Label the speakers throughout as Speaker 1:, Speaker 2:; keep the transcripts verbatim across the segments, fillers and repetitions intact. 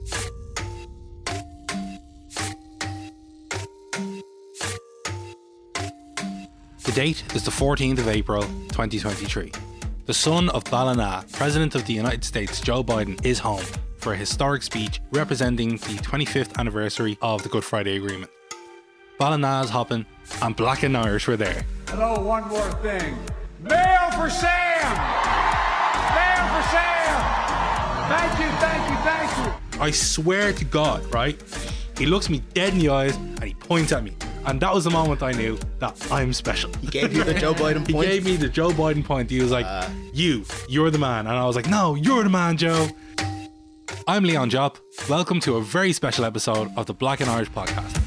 Speaker 1: The date is the fourteenth of April, twenty twenty-three. The son of Ballina, President of the United States Joe Biden, is home for a historic speech representing the twenty-fifth anniversary of the Good Friday Agreement. Ballina's hopping and Black and Irish were there.
Speaker 2: Hello, one more thing. Mail for Sam! Mail for Sam! Thank you, thank you, thank you.
Speaker 1: I swear to God, right? He looks me dead in the eyes and he points at me. And that was the moment I knew that I'm special.
Speaker 3: He gave you the Joe Biden point?
Speaker 1: He gave me the Joe Biden point. He was like, uh, you, you're the man. And I was like, no, you're the man, Joe. I'm Leon Jopp. Welcome to a very special episode of the Black and Irish podcast.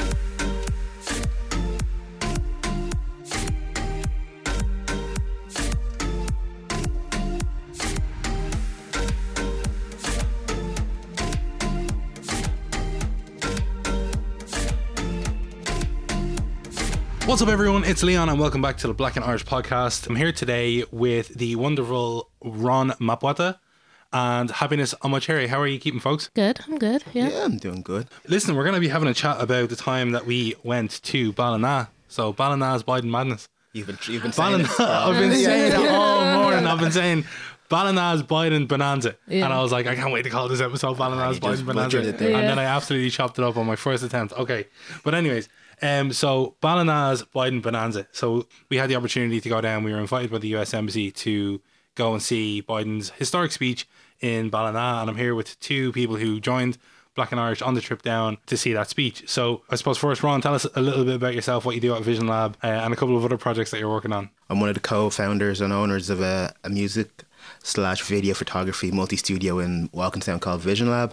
Speaker 1: What's up, everyone? It's Leon and welcome back to the Black and Irish podcast. I'm here today with the wonderful Ron Mapwata and Happiness Omocheri. How are you keeping, folks?
Speaker 4: Good, I'm good, yeah.
Speaker 3: Yeah, I'm doing good.
Speaker 1: Listen, we're going to be having a chat about the time that we went to Ballina. So Ballina's Biden Madness.
Speaker 3: You've been, you've been saying
Speaker 1: Ballina,
Speaker 3: it.
Speaker 1: I've been saying it all morning. I've been saying Ballina's Biden Bonanza.
Speaker 4: Yeah.
Speaker 1: And I was like, I can't wait to call this episode Ballina's
Speaker 3: You just
Speaker 1: Biden Bonanza.
Speaker 3: butchered it there.
Speaker 1: And
Speaker 4: Yeah.
Speaker 1: then I absolutely chopped it up on my first attempt. Okay. But anyways, um, so Ballina's Biden Bonanza. So we had the opportunity to go down. We were invited by the U S Embassy to go and see Biden's historic speech in Ballina. And I'm here with two people who joined Black and Irish on the trip down to see that speech. So I suppose first, Ron, tell us a little bit about yourself, what you do at Vision Lab, uh, and a couple of other projects that you're working on.
Speaker 3: I'm one of the co-founders and owners of a, a music slash video photography multi-studio in Walkinstown called Vision Lab.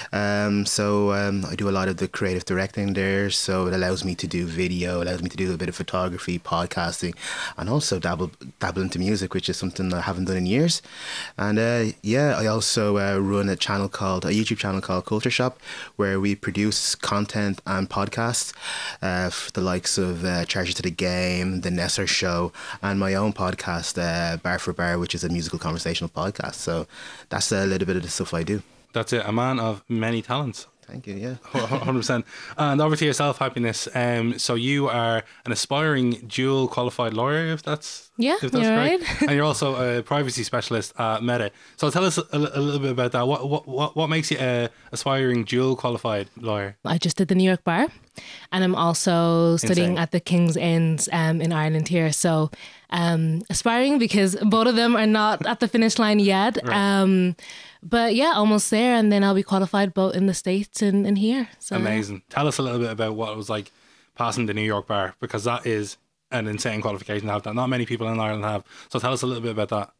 Speaker 3: Um, so um, I do a lot of the creative directing there, so it allows me to do video, allows me to do a bit of photography, podcasting, and also dabble dabble into music, which is something I haven't done in years. And uh, yeah, I also uh, run a channel called, a YouTube channel called Culture Shop, where we produce content and podcasts uh, for the likes of uh, Charger to the Game, The Nesser Show, and my own podcast, uh, Bar for Bar, which is a musical conversational podcast. So that's a little bit of the stuff I do.
Speaker 1: That's it, a man of many talents.
Speaker 3: Thank you, yeah.
Speaker 1: one hundred percent. And over to yourself, Happiness. Um, so you are an aspiring dual qualified lawyer, if that's
Speaker 4: Yeah,
Speaker 1: if that's
Speaker 4: you're
Speaker 1: correct.
Speaker 4: right.
Speaker 1: And you're also a privacy specialist at Meta. So tell us a, a little bit about that. What what what, what makes you a aspiring dual qualified lawyer?
Speaker 4: I just did the New York Bar, and I'm also studying
Speaker 1: Insane.
Speaker 4: at the King's Inns um, in Ireland here. So um, aspiring because both of them are not at the finish line yet.
Speaker 1: Right.
Speaker 4: Um, but yeah, almost there, and then I'll be qualified both in the States and, and here. So
Speaker 1: Amazing. Tell us a little bit about what it was like passing the New York Bar, because that is an insane qualification to have that not many people in Ireland have. So tell us a little bit about that.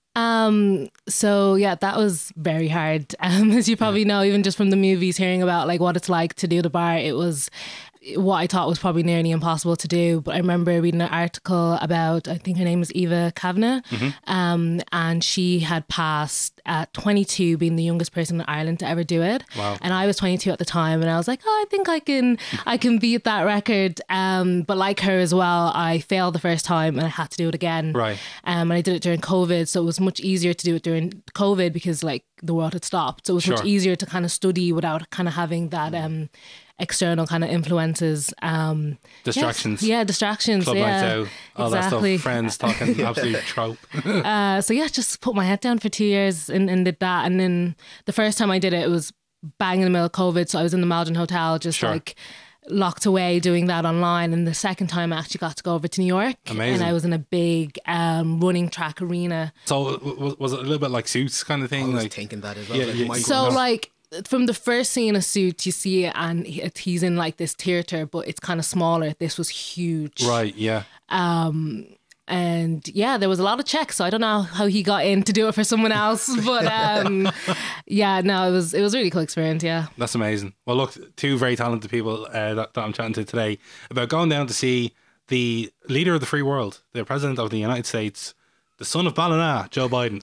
Speaker 4: Um, so yeah, that was very hard. Um, as you probably know, even just from the movies, hearing about like what it's like to do the bar, it was what I thought was probably nearly impossible to do. But I remember reading an article about, I think her name is Eva Kavanagh,
Speaker 1: Mm-hmm.
Speaker 4: um, and she had passed at twenty-two, being the youngest person in Ireland to ever do it.
Speaker 1: Wow.
Speaker 4: And I was twenty-two at the time, and I was like, oh, I think I can, I can beat that record. Um, but like her as well, I failed the first time and I had to do it again.
Speaker 1: Right.
Speaker 4: Um, and I did it during COVID, so it was much easier to do it during COVID because like the world had stopped. So it was
Speaker 1: Sure.
Speaker 4: much easier to kind of study without kind of having that um external kind of influences. Um,
Speaker 1: Distractions.
Speaker 4: yes. Yeah, distractions.
Speaker 1: Club
Speaker 4: yeah,
Speaker 1: nights out, all
Speaker 4: exactly.
Speaker 1: that stuff. Friends talking absolute trope.
Speaker 4: Uh, so yeah, just put my head down for two years and, and did that. And then the first time I did it, it was bang in the middle of COVID. So I was in the Malden Hotel, just
Speaker 1: Sure.
Speaker 4: like locked away doing that online. And the second time I actually got to go over to New York.
Speaker 1: Amazing.
Speaker 4: And I was in a big um, running track arena.
Speaker 1: So w- w- was it a little bit like Suits kind of
Speaker 3: I
Speaker 1: thing?
Speaker 3: was
Speaker 1: Like,
Speaker 3: thinking that as well.
Speaker 1: Yeah,
Speaker 3: like
Speaker 1: yeah.
Speaker 3: Michael-
Speaker 4: So
Speaker 1: No.
Speaker 4: like from the first scene of Suits, you see it and he- he's in like this theater, but it's kind of smaller. This was huge.
Speaker 1: right, yeah.
Speaker 4: Um, and yeah, there was a lot of checks. So I don't know how he got in to do it for someone else, but um, yeah, no, it was it was a really cool experience. Yeah.
Speaker 1: That's amazing. Well, look, two very talented people uh, that, that I'm chatting to today about going down to see the leader of the free world, the president of the United States, the son of Ballina, Joe Biden.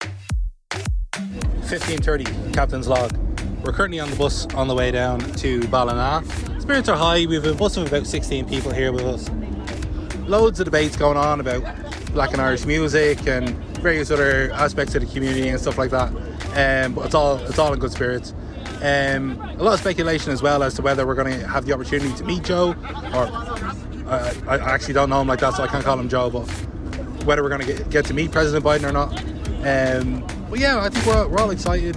Speaker 1: fifteen thirty, Captain's Log. We're currently on the bus on the way down to Ballina. Spirits are high. We have a bus of about sixteen people here with us. Loads of debates going on about Black and Irish music and various other aspects of the community and stuff like that. Um, but it's all it's all in good spirits. Um, a lot of speculation as well as to whether we're going to have the opportunity to meet Joe, or uh, I actually don't know him like that, so I can't call him Joe, but whether we're going to get, get to meet President Biden or not. Um, but yeah, I think we're, we're all excited.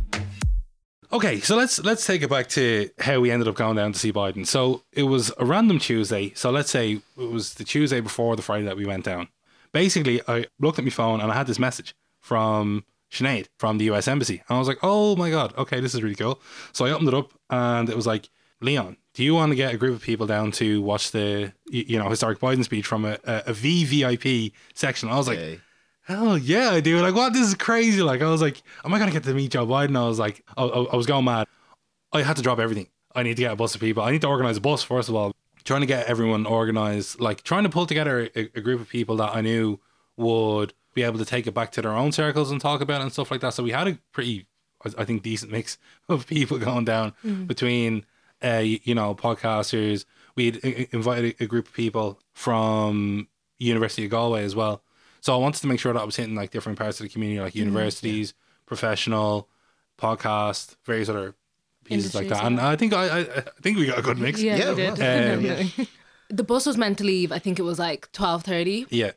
Speaker 1: Okay, so let's let's take it back to how we ended up going down to see Biden. So it was a random Tuesday. So let's say it was the Tuesday before the Friday that we went down. Basically, I looked at my phone and I had this message from Sinead from the U S Embassy. And I was like, oh my God, okay, this is really cool. So I opened it up and it was like, Leon, do you want to get a group of people down to watch the, you know, historic Biden speech from a, a, a V V I P section? I was like,
Speaker 3: Okay.
Speaker 1: hell yeah, dude. Like, what? This is crazy. Like, I was like, am I going to get to meet Joe Biden? I was like, I, I, I was going mad. I had to drop everything. I need to get a bus of people. I need to organize a bus, first of all. Trying to get everyone organized, like trying to pull together a, a group of people that I knew would be able to take it back to their own circles and talk about it and stuff like that. So we had a pretty, I think, decent mix of people going down mm. between, uh, you, you know, podcasters. We'd invited a group of people from University of Galway as well. So I wanted to make sure that I was hitting like different parts of the community, like universities, mm, yeah. professional, podcast, various other pieces like that. And I think I, I, I think we got a good mix.
Speaker 4: Yeah,
Speaker 3: yeah
Speaker 4: we did.
Speaker 3: Um, yeah.
Speaker 4: The bus was meant to leave. I think it was like twelve thirty.
Speaker 1: Yeah.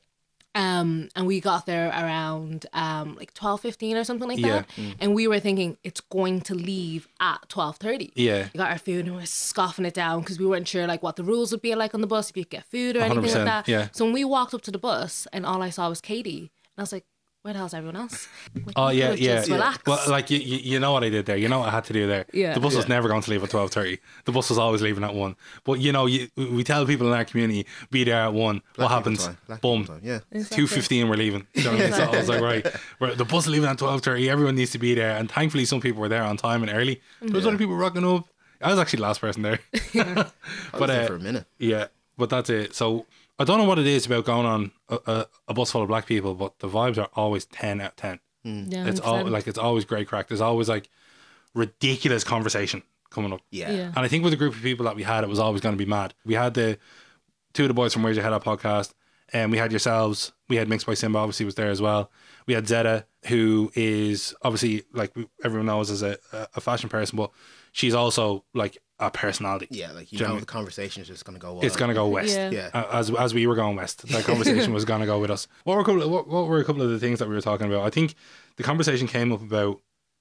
Speaker 4: Um, and we got there around um like twelve fifteen or something like
Speaker 1: Yeah.
Speaker 4: that. Mm. And we were thinking it's going to leave at twelve thirty.
Speaker 1: Yeah.
Speaker 4: We got our food and we were scoffing it down because we weren't sure like what the rules would be like on the bus, if you could get food or anything like that.
Speaker 1: Yeah.
Speaker 4: So when we walked up to the bus and all I saw was Katie, and I was like, where the hell's everyone else? Like,
Speaker 1: Oh yeah, yeah.
Speaker 4: just relax.
Speaker 1: Well, like you, you, you know what I did there. You know what I had to do there.
Speaker 4: Yeah.
Speaker 1: The bus was
Speaker 3: Yeah.
Speaker 1: never going to leave at twelve thirty. The bus was always leaving at one. But you know, you, we tell people in our community, be there at one.
Speaker 3: Black
Speaker 1: what
Speaker 3: people
Speaker 1: happens?
Speaker 3: time. Black
Speaker 1: Boom.
Speaker 3: people time, Yeah.
Speaker 4: Exactly.
Speaker 1: Two fifteen, we're leaving. You know what I mean? So I was like, right, we're, the bus is leaving at twelve thirty. Everyone needs to be there, and thankfully, some people were there on time and early. There was
Speaker 3: Yeah.
Speaker 1: other people rocking up. I was actually the last person there.
Speaker 3: I was
Speaker 1: But,
Speaker 3: there
Speaker 1: uh,
Speaker 3: for a minute.
Speaker 1: Yeah, but that's it. So I don't know what it is about going on a, a, a bus full of black people, but the vibes are always ten out of ten.
Speaker 4: Yeah,
Speaker 1: It's
Speaker 4: one hundred
Speaker 1: all
Speaker 4: percent.
Speaker 1: like it's always great crack. There's always like ridiculous conversation coming up.
Speaker 3: Yeah.
Speaker 4: Yeah.
Speaker 1: And I think with the group of people that we had, it was always going to be mad. We had the two of the boys from Where's Your Head At podcast, and we had yourselves. We had Mixed by Simba, obviously was there as well. We had Zeta, who is obviously, like everyone knows, as a, a fashion person, but she's also like a personality.
Speaker 3: Yeah, like you
Speaker 1: Do you know
Speaker 3: know,
Speaker 1: what I
Speaker 3: the conversation is just gonna go.
Speaker 1: It's going to go west.
Speaker 4: Yeah.
Speaker 3: Yeah.
Speaker 1: Uh, As as we were going west, that conversation was going to go with us. What were a couple of, what, what were a couple of the things that we were talking about? I think the conversation came up about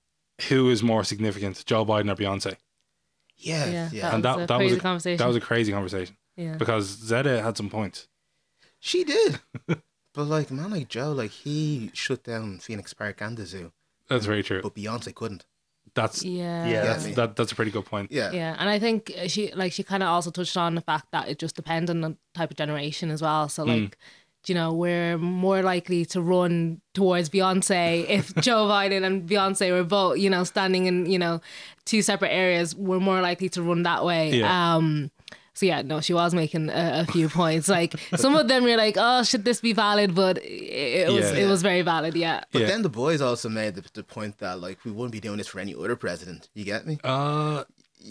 Speaker 1: who is more significant, Joe Biden or Beyonce.
Speaker 3: Yeah.
Speaker 4: Yeah,
Speaker 3: Yeah.
Speaker 4: that
Speaker 1: And
Speaker 4: was
Speaker 1: that
Speaker 4: a
Speaker 1: that was
Speaker 4: crazy
Speaker 1: a,
Speaker 4: conversation.
Speaker 1: that was a crazy conversation
Speaker 4: Yeah.
Speaker 1: because Zeta had some points.
Speaker 3: She did. But like a man like Joe, like he shut down Phoenix Park and the zoo,
Speaker 1: That's very true.
Speaker 3: but Beyonce couldn't.
Speaker 1: That's
Speaker 4: Yeah.
Speaker 1: yeah.
Speaker 3: Yeah.
Speaker 1: That's, that that's a pretty good point.
Speaker 3: Yeah.
Speaker 4: Yeah, and I think she like she kind of also touched on the fact that it just depends on the type of generation as well. So like, you know, we're more likely to run towards Beyonce if Joe Biden and Beyonce were both, you know, standing in, you know, two separate areas. We're more likely to run that way.
Speaker 1: Yeah.
Speaker 4: Um, so yeah, no, she was making a, a few points. Like some of them, you're like, oh, should this be valid? But it, it was
Speaker 1: Yeah.
Speaker 4: it was very valid. Yeah.
Speaker 3: But
Speaker 1: Yeah.
Speaker 3: then the boys also made the, the point that like we wouldn't be doing this for any other president. You get me?
Speaker 1: Uh,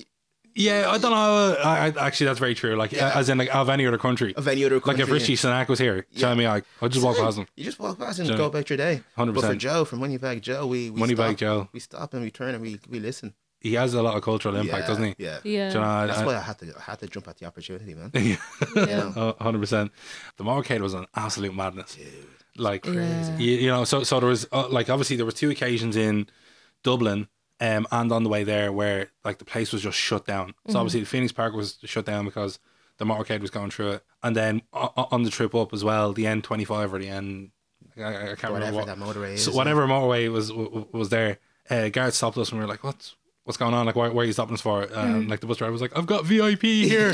Speaker 1: yeah. I don't know. I, I actually that's very true. Like
Speaker 3: Yeah.
Speaker 1: as in like of any other country.
Speaker 3: Of any other
Speaker 1: Like
Speaker 3: country.
Speaker 1: if Richie Sunak was here, tell me like I'd just walk past him.
Speaker 3: You just walk past and
Speaker 1: Joe.
Speaker 3: go about your day.
Speaker 1: one hundred
Speaker 3: But for
Speaker 1: percent.
Speaker 3: Joe, for Moneybag Joe, we, we
Speaker 1: Moneybag
Speaker 3: stop,
Speaker 1: Joe.
Speaker 3: we stop and we turn and we we listen.
Speaker 1: He has a lot of cultural impact,
Speaker 3: yeah,
Speaker 1: doesn't he?
Speaker 3: Yeah.
Speaker 4: Yeah.
Speaker 1: Do you know, I-
Speaker 3: That's
Speaker 1: I-
Speaker 3: why I had to I had to jump at the opportunity, man.
Speaker 1: Yeah.
Speaker 4: Yeah.
Speaker 1: one hundred percent. The motorcade was an absolute madness. Like,
Speaker 4: Yeah.
Speaker 1: you, you know, so so there was, uh, like, obviously there was two occasions in Dublin um, and on the way there where, like, the place was just shut down. So obviously the Phoenix Park was shut down because the motorcade was going through it. And then o- o- on the trip up as well, the N twenty-five or the N, I, I can't remember
Speaker 3: Whatever
Speaker 1: what.
Speaker 3: that motorway is.
Speaker 1: So whatever motorway was w- was there, uh, Garrett stopped us and we were like, what's what's going on? Like, why, why are you stopping us for? And like the bus driver was like, I've got V I P here.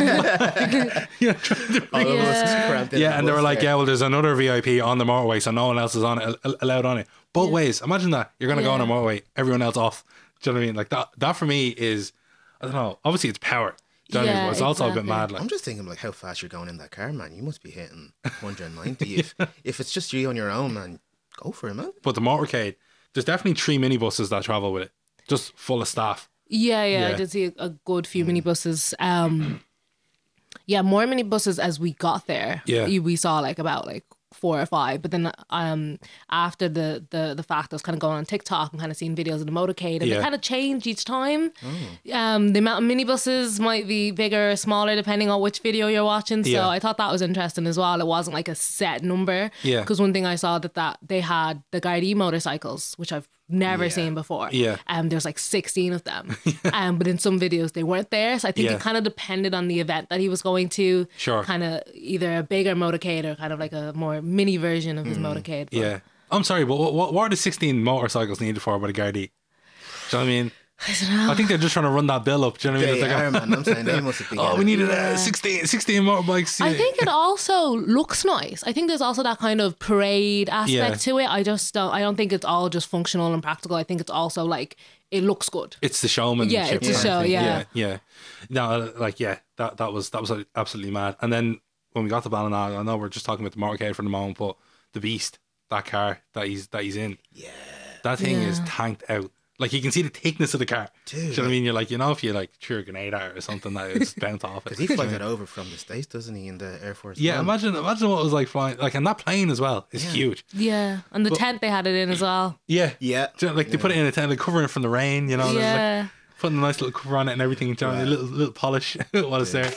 Speaker 1: Like, yeah, trying to
Speaker 3: All of us
Speaker 4: Yeah.
Speaker 3: cramped in
Speaker 1: yeah,
Speaker 3: the
Speaker 1: and they
Speaker 3: bus
Speaker 1: were like,
Speaker 3: there.
Speaker 1: yeah, well, there's another V I P on the motorway, so no one else is on it, al- allowed on it. Both ways. Imagine that. You're going to go on a
Speaker 4: Yeah.
Speaker 1: motorway, everyone else off. Do you know what I mean? Like, that That for me is, I don't know, obviously it's power. Do you know what I mean?
Speaker 4: Yeah,
Speaker 1: But it's also a bit
Speaker 4: exactly.
Speaker 1: mad. Like,
Speaker 3: I'm just thinking like how fast you're going in that car, man. You must be hitting one hundred ninety. if if it's just you on your own, man, go for it, man.
Speaker 1: but the motorcade, there's definitely three minibuses that travel with it, just full of staff.
Speaker 4: Yeah, yeah,
Speaker 1: Yeah.
Speaker 4: I did see a, a good few minibuses. Um, yeah, more minibuses as we got there.
Speaker 1: Yeah.
Speaker 4: we we saw like about like four or five. But then um after the the the fact I was kind of going on TikTok and kind of seeing videos of the motorcade, and
Speaker 1: Yeah.
Speaker 4: they kind of change each time. Um, the amount of minibuses might be bigger or smaller depending on which video you're watching. So
Speaker 1: Yeah.
Speaker 4: I thought that was interesting as well. It wasn't like a set number.
Speaker 1: Yeah.
Speaker 4: Because one thing I saw that that they had the Gardaí motorcycles, which I've never
Speaker 3: Yeah.
Speaker 4: seen before.
Speaker 1: Yeah.
Speaker 4: Um, there's like sixteen of them. um, but in some videos they weren't there. So I think
Speaker 1: Yeah.
Speaker 4: it kind of depended on the event that he was going to.
Speaker 1: Sure.
Speaker 4: Kind of either a bigger motorcade or kind of like a more mini version of his motorcade. But
Speaker 1: Yeah. I'm sorry, but what, what, what are the sixteen motorcycles needed for by the Gardaí? Do you know what I mean?
Speaker 4: I don't know.
Speaker 1: I think they're just trying to run that bill up. Do you know what I mean?
Speaker 3: They
Speaker 1: It's like,
Speaker 3: are, man. I'm saying they must have been.
Speaker 1: oh, we
Speaker 3: getting-
Speaker 1: needed uh, sixteen, sixteen motorbikes.
Speaker 4: I
Speaker 1: yeah.
Speaker 4: think it also looks nice. I think there's also that kind of parade aspect
Speaker 1: Yeah.
Speaker 4: to it. I just don't. I don't think it's all just functional and practical. I think it's also like it looks good.
Speaker 1: It's the showmanship.
Speaker 4: Yeah, it's
Speaker 3: a
Speaker 1: kind of
Speaker 3: show,
Speaker 1: thing.
Speaker 4: yeah.
Speaker 1: yeah, yeah. No, like yeah, that that was that was absolutely mad. And then when we got to Ballina, I know we're just talking about the motorcade for the moment, but the Beast, that car that he's that he's in,
Speaker 3: Yeah.
Speaker 1: that thing is
Speaker 4: Yeah.
Speaker 1: tanked out. Like you can see the thickness of the car.
Speaker 3: Dude,
Speaker 1: Do you know what I mean? You're like, you know, if you like threw a grenade at it or something, that it's bounce off it.
Speaker 3: Because he flies it over from the States, doesn't he, in the Air Force?
Speaker 1: Yeah,
Speaker 3: One?
Speaker 1: imagine imagine what it was like flying, like, and that plane as well is
Speaker 3: Yeah.
Speaker 1: huge.
Speaker 4: Yeah, and the tent they had it in as well.
Speaker 1: Yeah,
Speaker 3: Yeah.
Speaker 1: Do you know, like they put it in a tent, like covering it from the rain. You know, there's, like,
Speaker 4: Yeah,
Speaker 1: putting a nice little cover on it and everything, you know, a
Speaker 3: Right.
Speaker 1: little little polish while it's there.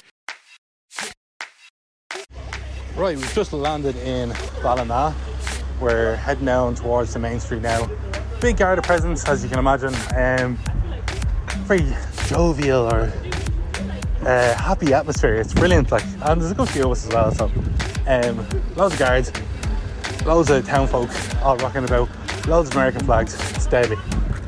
Speaker 1: Right, we've just landed in Ballina. We're heading down towards the main street now. Big Garda presence, as you can imagine. Um, very jovial or uh, happy atmosphere. It's brilliant, like, and there's a good few of us as well. So, um, loads of guards, loads of town folk all rocking about, loads of American flags. It's deadly.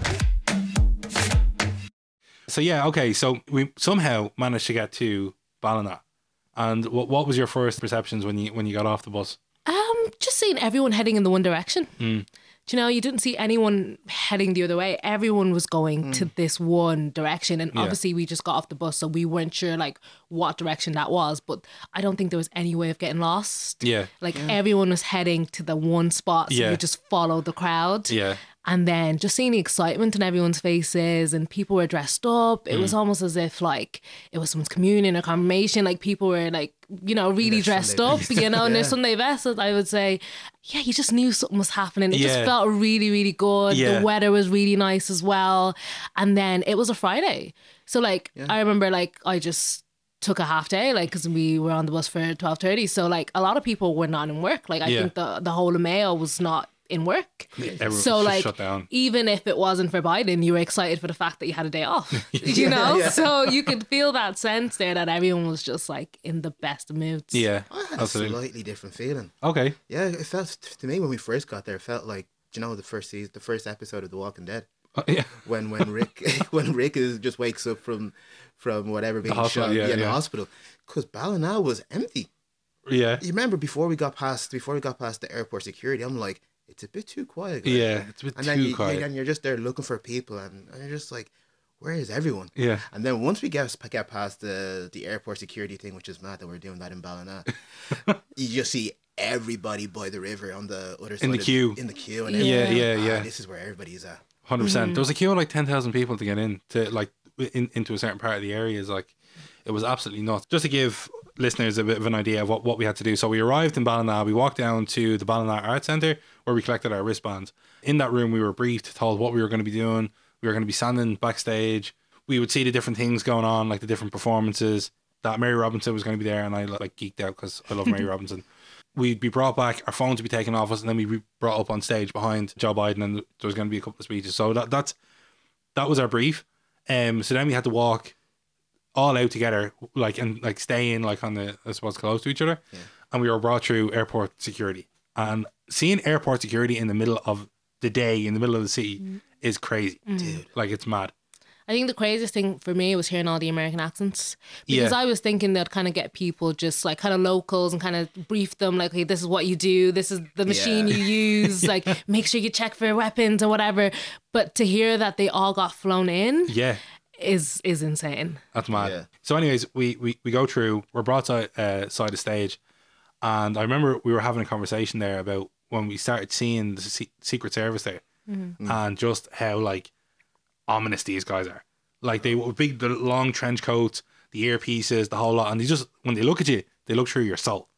Speaker 1: So yeah, okay. So we somehow managed to get to Ballina. And what what was your first perceptions when you when you got off the bus?
Speaker 4: um, just seeing everyone heading in the one direction.
Speaker 1: Mm.
Speaker 4: Do you know, you didn't see anyone heading the other way. Everyone was going to this one direction, and
Speaker 1: Yeah.
Speaker 4: obviously we just got off the bus, so we weren't sure like what direction that was. But I don't think there was any way of getting lost.
Speaker 1: Yeah,
Speaker 4: Like everyone was heading to the one spot, so
Speaker 1: Yeah.
Speaker 4: you just follow the crowd.
Speaker 1: yeah,
Speaker 4: And then just seeing the excitement in everyone's faces, and people were dressed up. It
Speaker 1: Mm.
Speaker 4: was almost as if like it was someone's communion or confirmation. Like people were like, you know, really
Speaker 3: their
Speaker 4: dressed
Speaker 3: Sunday
Speaker 4: up,
Speaker 3: best.
Speaker 4: you know, and their
Speaker 3: Yeah.
Speaker 4: Sunday best. I would say, yeah, you just knew something was happening. It
Speaker 1: Yeah.
Speaker 4: just felt really, really good.
Speaker 1: Yeah.
Speaker 4: The weather was really nice as well. And then it was a Friday. So like, I remember like I just took a half day, like, because we were on the bus for twelve thirty. So like a lot of people were not in work. Like I
Speaker 1: Yeah.
Speaker 4: think the, the whole of Mayo was not in work.
Speaker 1: everyone
Speaker 4: So
Speaker 1: was just
Speaker 4: like
Speaker 1: shut down.
Speaker 4: even if it wasn't for Biden, you were excited for the fact that you had a day off. You know?
Speaker 3: yeah.
Speaker 4: So you could feel that sense there that everyone was just like in the best of moods.
Speaker 1: Yeah,
Speaker 3: I had a
Speaker 1: absolutely.
Speaker 3: slightly different feeling.
Speaker 1: Okay,
Speaker 3: Yeah, it felt to me when we first got there. It felt like, you know, the first season, the first episode of The Walking Dead,
Speaker 1: Uh, yeah,
Speaker 3: when when Rick when Rick is just wakes up from from whatever being
Speaker 1: hospital,
Speaker 3: shot
Speaker 1: yeah,
Speaker 3: in the
Speaker 1: yeah.
Speaker 3: hospital, because Ballina was empty.
Speaker 1: yeah,
Speaker 3: You remember before we got past before we got past the airport security, I'm like, it's a bit too quiet. guys.
Speaker 1: yeah. It's a bit
Speaker 3: and
Speaker 1: too
Speaker 3: then you,
Speaker 1: quiet.
Speaker 3: and you're just there looking for people, and, and you're just like, where is everyone?
Speaker 1: Yeah,
Speaker 3: And then once we get get past the the airport security thing, which is mad that we're doing that in Ballina, you just see everybody by the river on the other side
Speaker 1: In the
Speaker 3: of-
Speaker 1: queue.
Speaker 3: in the queue, and
Speaker 1: Yeah,
Speaker 3: everything.
Speaker 1: yeah,
Speaker 3: Ah,
Speaker 1: yeah.
Speaker 3: This is where everybody's at.
Speaker 1: hundred percent. There was a queue of like ten thousand people to get in to like in, into a certain part of the area. Is like it was absolutely nuts. Just to give listeners a bit of an idea of what, what we had to do. So we arrived in Ballina. We walked down to the Ballina Art Centre where we collected our wristbands. In that room, we were briefed, told what we were going to be doing. We were going to be standing backstage. We would see the different things going on, like the different performances. That Mary Robinson was going to be there, and I like geeked out because I love Mary Robinson. We'd be brought back, our phones would be taken off us, and then we'd be brought up on stage behind Joe Biden, and there was going to be a couple of speeches. So that that's that was our brief. Um, so then we had to walk all out together, like and like stay in like on the I suppose close to each other, and we were brought through airport security. And seeing airport security in the middle of the day, in the middle of the city, is crazy.
Speaker 3: Dude.
Speaker 1: Like it's mad.
Speaker 4: I think the craziest thing for me was hearing all the American accents, because
Speaker 1: Yeah.
Speaker 4: I was thinking they'd kind of get people just like kind of locals and kind of brief them like, okay, this is what you do, this is the machine
Speaker 3: Yeah.
Speaker 4: you use, like make sure you check for weapons or whatever. But to hear that they all got flown in
Speaker 1: Yeah.
Speaker 4: is is insane.
Speaker 1: That's mad.
Speaker 3: Yeah.
Speaker 1: So, anyways, we, we, we go through, we're brought to uh, side of stage, and I remember we were having a conversation there about when we started seeing the se- Secret Service there, and just how like ominous these guys are. Like they were big, the long trench coats, the earpieces, the whole lot, and they just when they look at you, they look through your soul.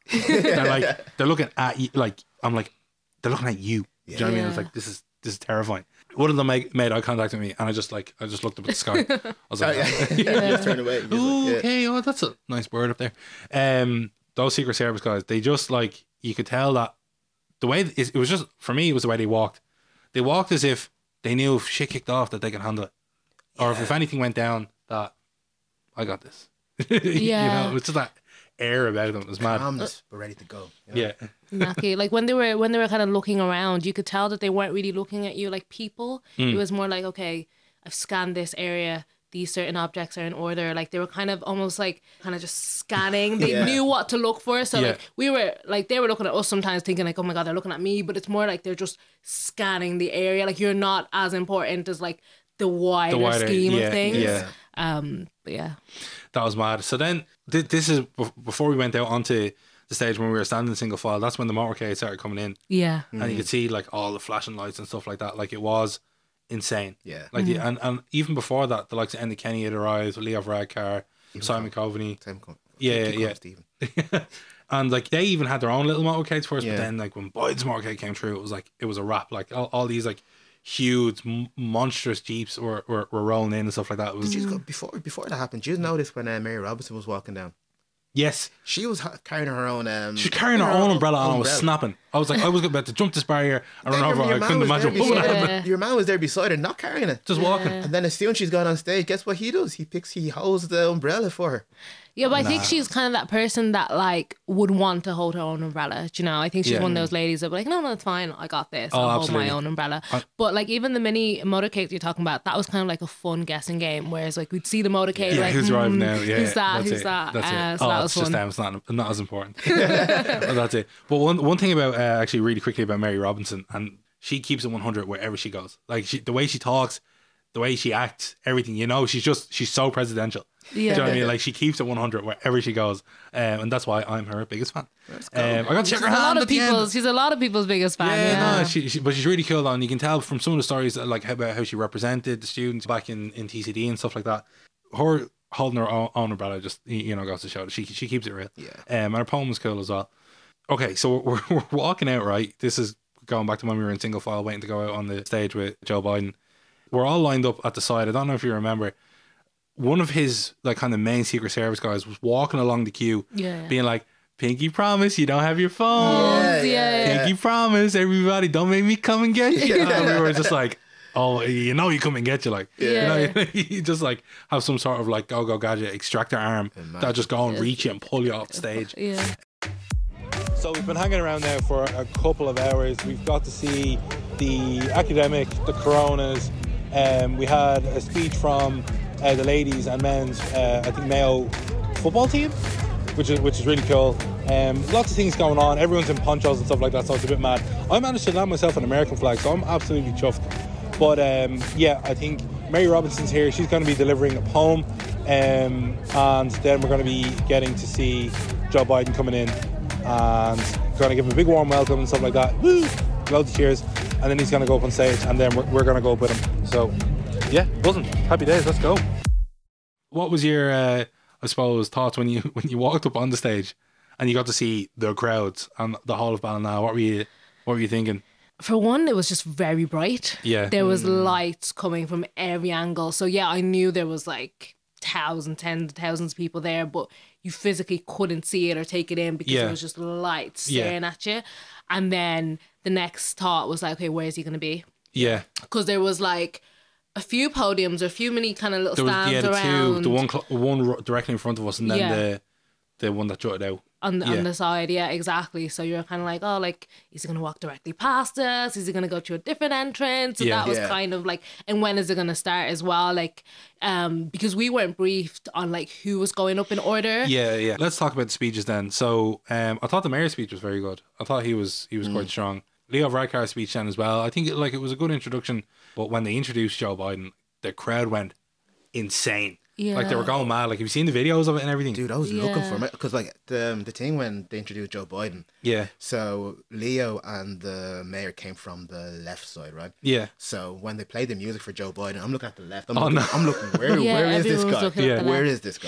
Speaker 1: and like they're looking at you, like I'm like they're looking at you. Do you know what I mean? It's
Speaker 4: Yeah.
Speaker 1: like this is this is terrifying. One of them made, made eye contact with me, and I just like I just looked up at the sky. I was
Speaker 3: Oh,
Speaker 1: like,
Speaker 3: yeah. You just turn away. You're just
Speaker 1: "Ooh,
Speaker 3: like, yeah.
Speaker 1: okay, oh, that's a nice bird up there." Um, those Secret Service guys, they just like you could tell that the way it, it was just for me, it was the way they walked. They walked as if they knew if shit kicked off that they could handle it, or if, if anything went down, that I got this. you
Speaker 4: Yeah.
Speaker 1: know, it was just that air about them. It was mad.
Speaker 3: Calmness, but ready to go. you know?
Speaker 1: Yeah,
Speaker 4: Exactly. Like when they were when they were kind of looking around, you could tell that they weren't really looking at you like people.
Speaker 1: Mm.
Speaker 4: It was more like, okay, I've scanned this area. These certain objects are in order. Like they were kind of almost like kind of just scanning. They
Speaker 3: Yeah.
Speaker 4: knew what to look for. So
Speaker 1: Yeah.
Speaker 4: like we were like they were looking at us sometimes thinking like, oh my God, they're looking at me. But it's more like they're just scanning the area. Like you're not as important as like the wider,
Speaker 1: wider-
Speaker 4: scheme
Speaker 1: yeah,
Speaker 4: of things.
Speaker 1: yeah.
Speaker 4: Um but yeah.
Speaker 1: that was mad. So then th- this is bef- before we went out onto the stage when we were standing single file. That's when the motorcade started coming in,
Speaker 4: Yeah.
Speaker 1: and you could see like all the flashing lights and stuff like that. Like it was insane.
Speaker 3: Yeah.
Speaker 1: Like the, and and even before that, the likes of Andy Kenny had arrived, Leo Varadkar, Simon Coveney.
Speaker 3: Time come.
Speaker 1: Yeah,
Speaker 3: Keep
Speaker 1: yeah.
Speaker 3: going, Stephen.
Speaker 1: And like they even had their own little motorcades first,
Speaker 3: Yeah.
Speaker 1: but then like when Biden's motorcade came through, it was like it was a wrap. Like all, all these like huge, m- monstrous jeeps were, were were rolling in and stuff like that. It was
Speaker 3: Did you go before before that happened? Did you notice when uh, Mary Robinson was walking down?
Speaker 1: yes,
Speaker 3: She was ha- carrying her own. Um,
Speaker 1: she was carrying her own umbrella on. I was snapping. I was like, I was about to jump this barrier and run
Speaker 3: Your-
Speaker 1: over.
Speaker 3: your
Speaker 1: I
Speaker 3: man
Speaker 1: couldn't
Speaker 3: was
Speaker 1: imagine
Speaker 3: there
Speaker 1: what would
Speaker 3: beside
Speaker 1: happen.
Speaker 3: her.
Speaker 4: Yeah.
Speaker 3: Your man was there beside her, not carrying it.
Speaker 1: Just walking.
Speaker 3: And then as soon as she's gone on stage, guess what he does? He picks, he holds the umbrella for her.
Speaker 4: Yeah, but I think she's kind of that person that like would want to hold her own umbrella. Do you know? I think she's
Speaker 1: Yeah.
Speaker 4: one of those ladies that be like, no, no, it's fine. I got this.
Speaker 1: Oh,
Speaker 4: I'll hold
Speaker 1: absolutely.
Speaker 4: my own umbrella.
Speaker 1: I-
Speaker 4: but like even the mini motorcades you're talking about, that was kind of like a fun guessing game. Whereas like we'd see the motorcade,
Speaker 1: Yeah,
Speaker 4: like,
Speaker 1: who's
Speaker 4: hmm,
Speaker 1: driving now? Yeah,
Speaker 4: who's that?
Speaker 1: that's
Speaker 4: Who's
Speaker 1: it.
Speaker 4: that?
Speaker 1: That's
Speaker 4: Uh,
Speaker 1: it.
Speaker 4: so
Speaker 1: oh,
Speaker 4: that
Speaker 1: it's
Speaker 4: was
Speaker 1: just
Speaker 4: fun.
Speaker 1: them. It's not not as important. But that's it. But one one thing about uh, actually really quickly about Mary Robinson, and she keeps it one hundred wherever she goes. Like she, the way she talks, the way she acts, everything. You know, she's just she's so presidential. Do you know what I
Speaker 4: Yeah.
Speaker 1: mean? Like she keeps it one hundred wherever she goes, um, and that's why I'm her biggest fan. Um, I got to check
Speaker 4: She's
Speaker 1: her
Speaker 4: a
Speaker 1: hand
Speaker 4: lot
Speaker 1: at
Speaker 4: of
Speaker 1: the end.
Speaker 4: people's. She's a lot of people's biggest fan.
Speaker 1: Yeah,
Speaker 4: Yeah,
Speaker 1: no, she, she, but she's really cool. And you can tell from some of the stories, like about how she represented the students back in, in T C D and stuff like that. Her holding her own, own umbrella just you know goes to show that she she keeps it real.
Speaker 3: Yeah.
Speaker 1: Um, and her poem was cool as well. Okay, so we're we're walking out, right? This is going back to when we were in single file, waiting to go out on the stage with Joe Biden. We're all lined up at the side. I don't know if you remember. One of his like kind of main Secret Service guys was walking along the queue,
Speaker 4: Yeah.
Speaker 1: being like, "Pinky promise you don't have your phone."
Speaker 3: Yeah,
Speaker 4: yeah,
Speaker 3: yeah.
Speaker 1: Pinky promise, everybody, don't make me come and get you. And we were just like, oh, you know, you come and get you, like,
Speaker 4: Yeah.
Speaker 1: you know, you just like have some sort of like go go gadget extractor arm that just go and reach you and pull you off the stage.
Speaker 4: Yeah.
Speaker 1: So we've been hanging around now for a couple of hours. We've got to see the academic, the Coronas. Um, we had a speech from uh, the ladies and men's, uh, I think, Mayo football team, which is which is really cool. Um, lots of things going on. Everyone's in ponchos and stuff like that, so it's a bit mad. I managed to land myself an American flag, so I'm absolutely chuffed. But um, yeah, I think Mary Robinson's here. She's going to be delivering a poem, um, and then we're going to be getting to see Joe Biden coming in and going to give him a big warm welcome and stuff like that. Woo! Loads of cheers, and then he's going to go up on stage, and then we're, we're going to go up with him. So yeah, buzzing, happy days. Let's go. What was your, uh, I suppose, thoughts when you when you walked up on the stage and you got to see the crowds and the Hall of Ballina? What were you What were you thinking?
Speaker 4: For one, it was just very bright.
Speaker 1: Yeah.
Speaker 4: There was lights coming from every angle. So yeah, I knew there was like thousands, tens of thousands of people there, but you physically couldn't see it or take it in because
Speaker 1: Yeah.
Speaker 4: it was just lights
Speaker 1: Yeah.
Speaker 4: staring at you. And then the next thought was like, okay, where is he going to be?
Speaker 1: Yeah,
Speaker 4: Because there was like a few podiums or a few many kind of little
Speaker 1: there was
Speaker 4: stands
Speaker 1: yeah the
Speaker 4: around
Speaker 1: two, the one cl- one ro- directly in front of us, and then
Speaker 4: Yeah.
Speaker 1: the the one that jutted out.
Speaker 4: on the,
Speaker 1: yeah.
Speaker 4: on the side. Yeah, exactly. So you're kind of like, oh, like, is he going to walk directly past us? Is he going to go to a different entrance? So
Speaker 1: Yeah.
Speaker 4: that was
Speaker 3: Yeah.
Speaker 4: kind of like, and when is it going to start as well? Like, um, because we weren't briefed on like who was going up in order.
Speaker 1: Yeah, yeah. Let's talk about the speeches then. So, um, I thought the mayor's speech was very good. I thought he was he was quite strong. Leo Varadkar's speech then as well. I think it, like it was a good introduction. But when they introduced Joe Biden, the crowd went insane. Like they were
Speaker 4: Yeah.
Speaker 1: going mad. Like have you seen the videos of it and everything?
Speaker 3: Dude, I was looking for
Speaker 4: Yeah.
Speaker 3: him because like the um, the thing when they introduced Joe Biden.
Speaker 1: Yeah,
Speaker 3: So Leo and the mayor came from the left side, right?
Speaker 1: yeah,
Speaker 3: So when they played the music for Joe Biden, I'm looking at the left. I'm,
Speaker 1: Oh,
Speaker 3: looking,
Speaker 1: no.
Speaker 3: I'm looking. Where
Speaker 4: Yeah,
Speaker 3: where is this
Speaker 4: everyone's
Speaker 3: guy?
Speaker 4: looking
Speaker 1: at the
Speaker 3: Where
Speaker 4: left.
Speaker 3: is this guy?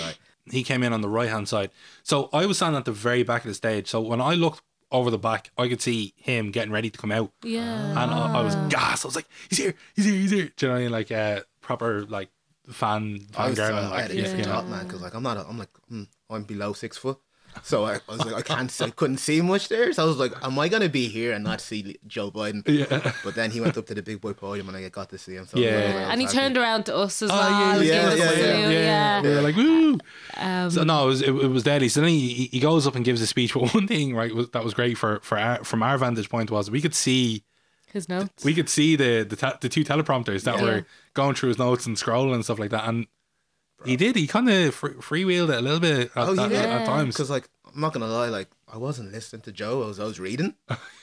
Speaker 1: he came in on the right hand side. So I was standing at the very back of the stage. So when I looked over the back, I could see him getting ready to come out.
Speaker 4: Yeah.
Speaker 1: And I, I was gassed. I was like, he's here, he's here, he's here. Do you know what I mean? Like uh, proper like fan,
Speaker 3: I was,
Speaker 1: fan
Speaker 3: uh,
Speaker 1: girl.
Speaker 3: I
Speaker 1: Like,
Speaker 3: had to
Speaker 1: you
Speaker 3: get
Speaker 1: know.
Speaker 3: top man because like I'm not. A, I'm like mm, I'm below six foot, so I, I was like I can't. See, I couldn't see much there. So I was like, am I gonna be here and not see Joe Biden?
Speaker 1: Yeah.
Speaker 3: But then he went up to the big boy podium and I got to see him. So
Speaker 1: Yeah.
Speaker 3: I was,
Speaker 4: Yeah.
Speaker 3: I was
Speaker 4: And he
Speaker 3: happy.
Speaker 4: turned around to us as
Speaker 1: Oh,
Speaker 4: well.
Speaker 1: yeah,
Speaker 4: and
Speaker 3: yeah,
Speaker 4: gave us
Speaker 3: yeah,
Speaker 4: a
Speaker 3: yeah,
Speaker 4: salute,
Speaker 1: yeah.
Speaker 4: yeah.
Speaker 1: We were like, woo.
Speaker 4: Um,
Speaker 1: So no, it was it, it was deadly. So then he he goes up and gives a speech. But one thing, right, was, that was great for for our, from our vantage point was we could see
Speaker 4: his notes.
Speaker 1: we could see the the, te- the two teleprompters that
Speaker 4: Yeah.
Speaker 1: were going through his notes and scrolling and stuff like that. And he did. He kind of free, freewheeled it a little bit at,
Speaker 3: Oh, he
Speaker 1: at,
Speaker 3: did?
Speaker 1: at times.
Speaker 3: Because like I'm not gonna lie, like I wasn't listening to Joe. I was I was reading.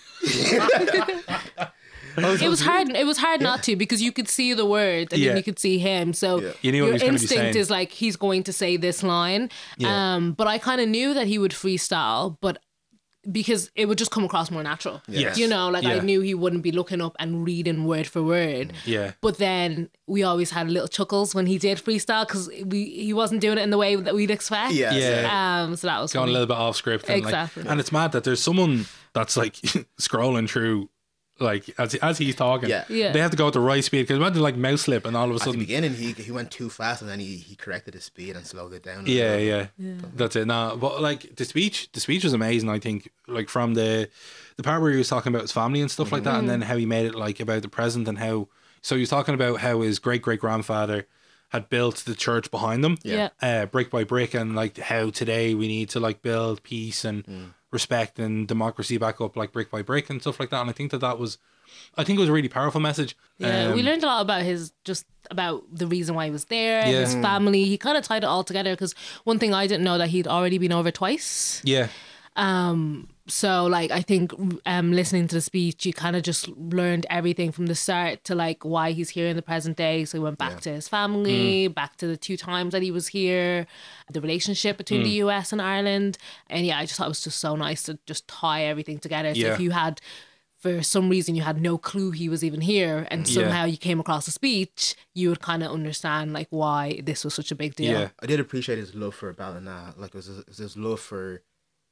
Speaker 4: It was hard. It was hard not to because you could see the words and
Speaker 1: Yeah.
Speaker 4: then you could see him. So
Speaker 3: Yeah.
Speaker 1: You knew what he
Speaker 4: your
Speaker 1: was gonna be
Speaker 4: instinct
Speaker 1: saying.
Speaker 4: is like he's going to say this line.
Speaker 1: Yeah.
Speaker 4: Um, but I kind of knew that he would freestyle, but because it would just come across more natural.
Speaker 1: Yes.
Speaker 4: You know, like I
Speaker 1: Yeah.
Speaker 4: knew he wouldn't be looking up and reading word for word.
Speaker 1: Yeah.
Speaker 4: But then we always had little chuckles when he did freestyle because we he wasn't doing it in the way that we'd expect.
Speaker 3: Yeah.
Speaker 1: Yeah.
Speaker 4: Um. So that was
Speaker 1: Going a
Speaker 4: funny.
Speaker 1: little bit off script. And
Speaker 4: Exactly.
Speaker 1: Like, and it's mad that there's someone that's like scrolling through, like as as he's talking.
Speaker 3: Yeah.
Speaker 4: Yeah.
Speaker 1: They have to go at the right speed because imagine like mouse slip and all of a
Speaker 3: At the
Speaker 1: sudden.
Speaker 3: beginning, he he went too fast and then he, he corrected his speed and slowed it down. a
Speaker 1: Yeah,
Speaker 3: little.
Speaker 1: yeah, that's it. No, but like the speech, the speech was amazing. I think, like from the the part where he was talking about his family and stuff like that, and then how he made it like about the present and how. So he was talking about how his great great grandfather had built the church behind them,
Speaker 4: Yeah.
Speaker 1: uh, brick by brick, and like how today we need to like build peace and respect and democracy back up like brick by brick and stuff like that. And I think that that was, I think it was a really powerful message.
Speaker 4: Yeah, we
Speaker 1: Um,
Speaker 4: learned a lot about his just about the reason why he was there,
Speaker 1: Yeah.
Speaker 4: his family. He kind of tied it all together because one thing I didn't know that he'd already been over twice.
Speaker 1: Yeah,
Speaker 4: Um, so like I think um listening to the speech, you kind of just learned everything from the start to like why he's here in the present day. So he went back to his family,
Speaker 1: Mm.
Speaker 4: back to the two times that he was here, the relationship between
Speaker 1: Mm.
Speaker 4: the U S and Ireland, and yeah, I just thought it was just so nice to just tie everything together. So
Speaker 1: Yeah.
Speaker 4: if you had for some reason you had no clue he was even here and
Speaker 1: Yeah.
Speaker 4: somehow you came across a speech, you would kind of understand like why this was such a big deal.
Speaker 1: yeah,
Speaker 3: I did appreciate his love for Ballina. Like it was, it was his love for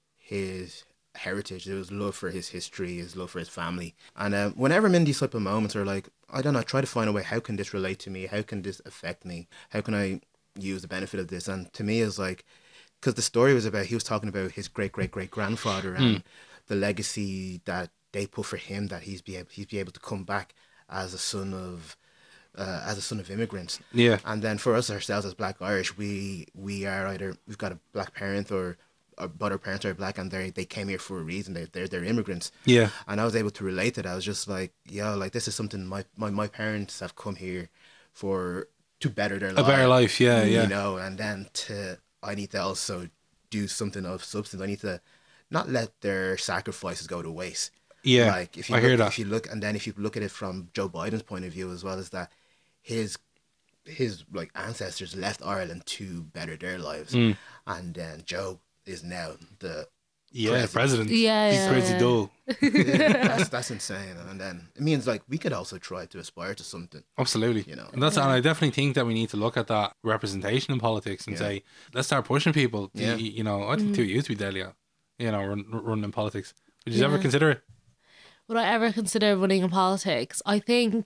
Speaker 3: his heritage. It was love for his history, his love for his family. And uh, whenever I'm in these type of moments, or like I don't know, I try to find a way. How can this relate to me? How can this affect me? How can I use the benefit of this? And to me, it's like because the story was about he was talking about his great great great grandfather and the legacy that they put for him, that he's be able he's be able to come back as a son of. Uh, as a son of immigrants,
Speaker 1: yeah,
Speaker 3: and then for us ourselves as Black Irish, we we are either we've got a black parent or, or but our parents are black and they they came here for a reason. They they're they're immigrants.
Speaker 1: yeah,
Speaker 3: And I was able to relate to that. I was just like, yeah, like this is something my my, my parents have come here for to better their
Speaker 1: a
Speaker 3: life.
Speaker 1: better life. Yeah, yeah,
Speaker 3: You know, and then to I need to also do something of substance. I need to not let their sacrifices go to waste.
Speaker 1: yeah.
Speaker 3: Like if you
Speaker 1: I
Speaker 3: look,
Speaker 1: hear that.
Speaker 3: if you look and then if you look at it from Joe Biden's point of view as well, is that his his like ancestors left Ireland to better their lives,
Speaker 1: Mm.
Speaker 3: and then Joe is now the
Speaker 1: Yeah,
Speaker 3: president.
Speaker 1: president.
Speaker 4: Yeah,
Speaker 1: He's
Speaker 4: yeah,
Speaker 1: crazy
Speaker 4: yeah.
Speaker 1: dull.
Speaker 3: yeah, that's that's insane. And then it means like we could also try to aspire to something.
Speaker 1: Absolutely.
Speaker 3: You know.
Speaker 1: And that's and I definitely think that we need to look at that representation in politics and
Speaker 3: Yeah.
Speaker 1: say, let's start pushing people.
Speaker 3: Yeah.
Speaker 1: You, you know, I think too used to be deadly, you know, run, running in politics. Would you
Speaker 4: Yeah.
Speaker 1: ever consider it?
Speaker 4: Would I ever consider running in politics? I think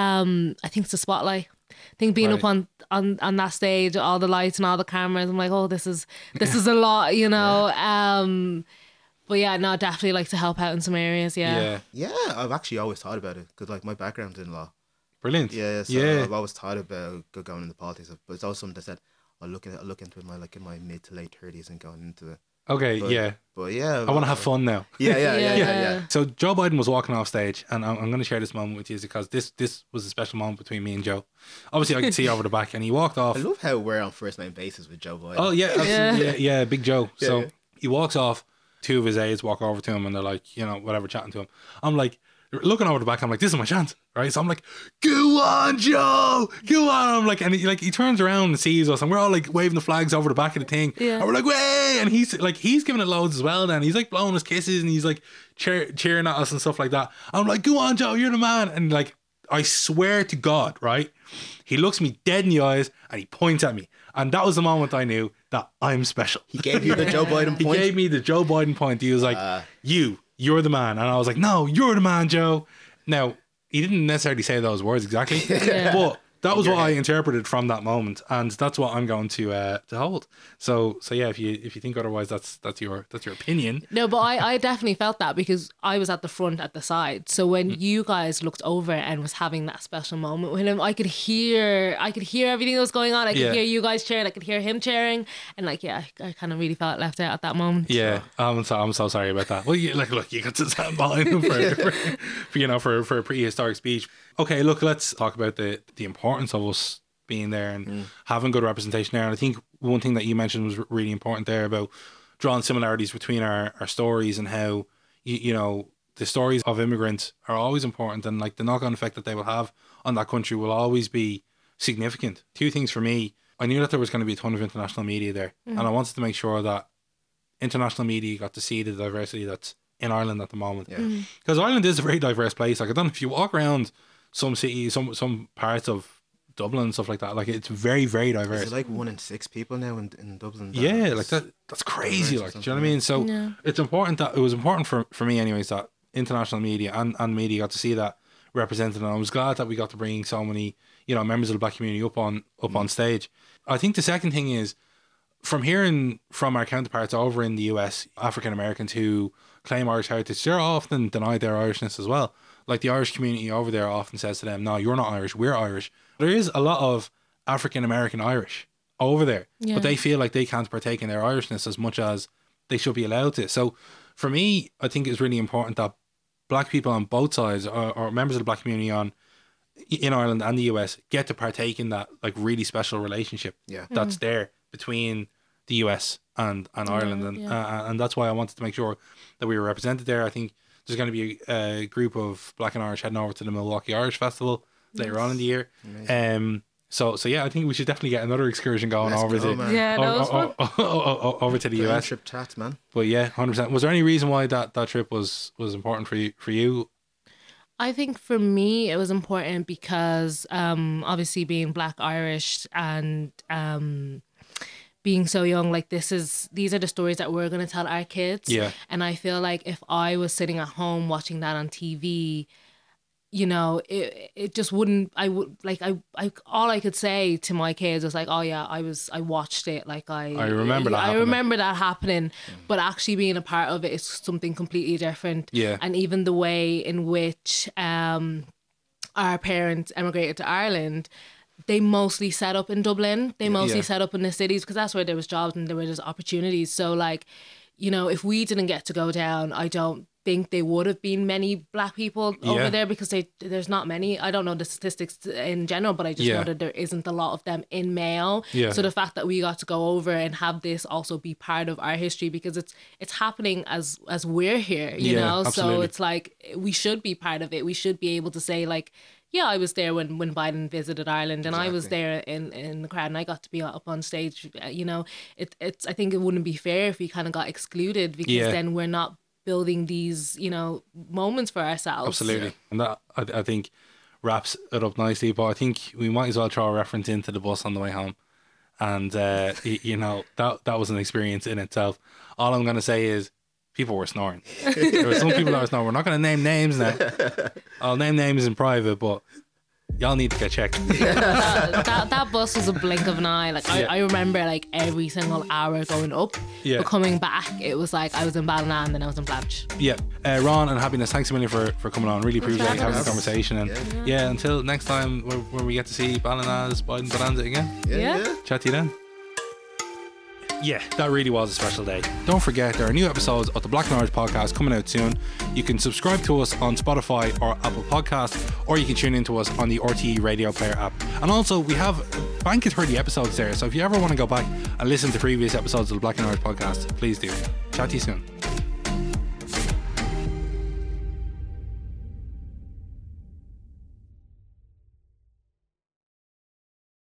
Speaker 4: um I think it's the spotlight. I think being
Speaker 1: Right.
Speaker 4: up on, on on that stage, all the lights and all the cameras, I'm like, oh, this is this is a lot, you know. Um, but yeah, no, definitely like to help out in some areas. Yeah,
Speaker 3: Yeah, I've actually always thought about it because like my background's in law.
Speaker 1: Brilliant.
Speaker 3: Yeah, so
Speaker 1: yeah.
Speaker 3: I've always thought about go- going into politics, but it's also something that said I'll look at I'll look into it in my like in my mid to late thirties and going into it.
Speaker 1: Okay,
Speaker 3: But,
Speaker 1: yeah.
Speaker 3: But yeah,
Speaker 1: I want to have fun now.
Speaker 3: Yeah, yeah, yeah, yeah,
Speaker 4: Yeah.
Speaker 3: yeah.
Speaker 1: So Joe Biden was walking off stage, and I'm, I'm going to share this moment with you because this this was a special moment between me and Joe. Obviously, I could see over the back, and he walked off.
Speaker 3: I love how we're on first name basis with Joe Biden.
Speaker 1: Oh yeah, absolutely. yeah, yeah, Big Joe.
Speaker 3: Yeah,
Speaker 1: so
Speaker 3: yeah.
Speaker 1: he walks off. Two of his aides walk over to him, and they're like, you know, whatever, chatting to him. I'm like, looking over the back. I'm like, this is my chance, right? So I'm like, go on, Joe, go on. I'm like, and he like he turns around and sees us, and we're all like waving the flags over the back of the thing.
Speaker 4: Yeah.
Speaker 1: And we're like, way, and he's like, he's giving it loads as well. Then he's like blowing his kisses, and he's like cheer, cheering at us and stuff like that. I'm like, go on, Joe, you're the man. And like, I swear to God, right? He looks me dead in the eyes and he points at me. And that was the moment I knew that I'm special.
Speaker 3: He gave you the Joe Biden
Speaker 1: He
Speaker 3: point.
Speaker 1: gave me the Joe Biden point. He was like,
Speaker 3: Uh.
Speaker 1: you, you're the man. And I was like, no, you're the man, Joe. Now, he didn't necessarily say those words exactly,
Speaker 4: Yeah.
Speaker 1: but that was what I interpreted from that moment, and that's what I'm going to uh, to hold. So, so yeah, if you if you think otherwise, that's that's your that's your opinion.
Speaker 4: No, but I, I definitely felt that because I was at the front at the side. So when
Speaker 1: Mm.
Speaker 4: you guys looked over and was having that special moment with him, I could hear I could hear everything that was going on. I could
Speaker 1: Yeah.
Speaker 4: hear you guys cheering. I could hear him cheering, and like yeah, I, I kind of really felt left out at that moment.
Speaker 1: Yeah, I'm so I'm so sorry about that. Well, you, like, look, you got to stand behind him for, for, for you know for for a prehistoric speech. Okay, look, let's talk about the the importance of us being there and mm. having good representation there. And I think one thing that you mentioned was really important there about drawing similarities between our, our stories and how you, you know the stories of immigrants are always important, and like the knock-on effect that they will have on that country will always be significant. Two things for me: I knew that there was going to be a ton of international media there, mm. and I wanted to make sure that international media got to see the diversity that's in Ireland at the moment.
Speaker 3: Yeah. Mm.
Speaker 1: Because Ireland is a very diverse place. Like, I don't know if you walk around some cities, some some parts of Dublin and stuff like that, like it's very, very diverse.
Speaker 3: Is it like one in six people now in, in Dublin? That
Speaker 1: Yeah,
Speaker 3: is
Speaker 1: like that that's crazy. Like, do you know what I mean? So
Speaker 4: Yeah.
Speaker 1: it's important that it was important for, for me anyways that international media and, and media got to see that represented, and I was glad that we got to bring so many, you know, members of the black community up on up mm. on stage. I think the second thing is, from hearing from our counterparts over in the U S, African Americans who claim Irish heritage, they're often denied their Irishness as well. Like, the Irish community over there often says to them, no, you're not Irish, we're Irish. There is a lot of African American Irish over there,
Speaker 4: Yeah.
Speaker 1: but they feel like they can't partake in their Irishness as much as they should be allowed to. So for me, I think it's really important that black people on both sides, or, or members of the black community on in Ireland and the U S, get to partake in that like really special relationship
Speaker 3: Yeah.
Speaker 1: that's there between the U S and, and Ireland. And
Speaker 4: yeah.
Speaker 1: uh, and that's why I wanted to make sure that we were represented there. I think there's going to be a, a group of black and Irish heading over to the Milwaukee Irish Festival later
Speaker 4: Yes.
Speaker 1: on in the year.
Speaker 3: Amazing.
Speaker 1: Um, so so yeah, I think we should definitely get another excursion going
Speaker 3: Let's
Speaker 1: over
Speaker 3: go,
Speaker 1: to
Speaker 3: man.
Speaker 4: Yeah, that was
Speaker 1: o-
Speaker 4: fun.
Speaker 1: o- o- o- over to the U
Speaker 3: Round
Speaker 1: S.
Speaker 3: trip chats, man.
Speaker 1: But yeah, one hundred percent. Was there any reason why that, that trip was was important for you for you?
Speaker 4: I think for me it was important because um, obviously being Black Irish and um, being so young, like this is these are the stories that we're gonna tell our kids.
Speaker 1: Yeah.
Speaker 4: And I feel like if I was sitting at home watching that on T V, you know, it it just wouldn't. I would like I I all I could say to my kids was like, oh yeah, I was I watched it. Like I
Speaker 1: I remember that
Speaker 4: I
Speaker 1: happening.
Speaker 4: remember that happening. But actually being a part of it is something completely different.
Speaker 1: Yeah.
Speaker 4: And even the way in which um our parents emigrated to Ireland, they mostly set up in Dublin. They mostly
Speaker 1: Yeah.
Speaker 4: set up in the cities because that's where there was jobs and there was opportunities. So like, you know, if we didn't get to go down, I don't think there would have been many black people
Speaker 1: Yeah.
Speaker 4: over there because they there's not many. I don't know the statistics in general, but I just
Speaker 1: Yeah.
Speaker 4: know that there isn't a lot of them in Mayo.
Speaker 1: Yeah.
Speaker 4: So the fact that we got to go over and have this also be part of our history, because it's it's happening as as we're here, you
Speaker 1: Yeah,
Speaker 4: know. So
Speaker 1: absolutely.
Speaker 4: it's like we should be part of it. We should be able to say like, yeah, I was there when, when Biden visited Ireland, and I was
Speaker 3: Exactly.
Speaker 4: there in, in the crowd, and I got to be up on stage. Uh, You know, it it's I think it wouldn't be fair if we kind of got excluded because
Speaker 1: Yeah.
Speaker 4: then we're not building these, you know, moments for ourselves.
Speaker 1: Absolutely. And that, I, I think, wraps it up nicely. But I think we might as well throw a reference into the bus on the way home. And, uh, y- you know, that that was an experience in itself. All I'm going to say is people were snoring. There were some people that were snoring. We're not going to name names now. I'll name names in private, but y'all need to get checked.
Speaker 4: that, that that bus was a blink of an eye. Like I,
Speaker 1: Yeah.
Speaker 4: I remember like every single hour going up,
Speaker 1: Yeah.
Speaker 4: but coming back, it was like I was in Ballina and then I was in Blanche.
Speaker 1: Yeah. Uh, Ron and Happiness, thanks a million for, for coming on. Really appreciate
Speaker 4: having
Speaker 1: having this
Speaker 4: us.
Speaker 1: conversation. And yeah,
Speaker 3: Yeah.
Speaker 1: until next time when, when we get to see Ballina's Biden Bonanza again.
Speaker 3: Yeah.
Speaker 4: Yeah.
Speaker 3: yeah.
Speaker 1: Chat to you then. Yeah, that really was a special day. Don't forget, there are new episodes of the Black and Irish podcast coming out soon. You can subscribe to us on Spotify or Apple Podcasts, or you can tune into us on the R T E Radio Player app. And also, we have a bank of thirty episodes there, so if you ever want to go back and listen to previous episodes of the Black and Irish podcast, please do. Chat to you soon.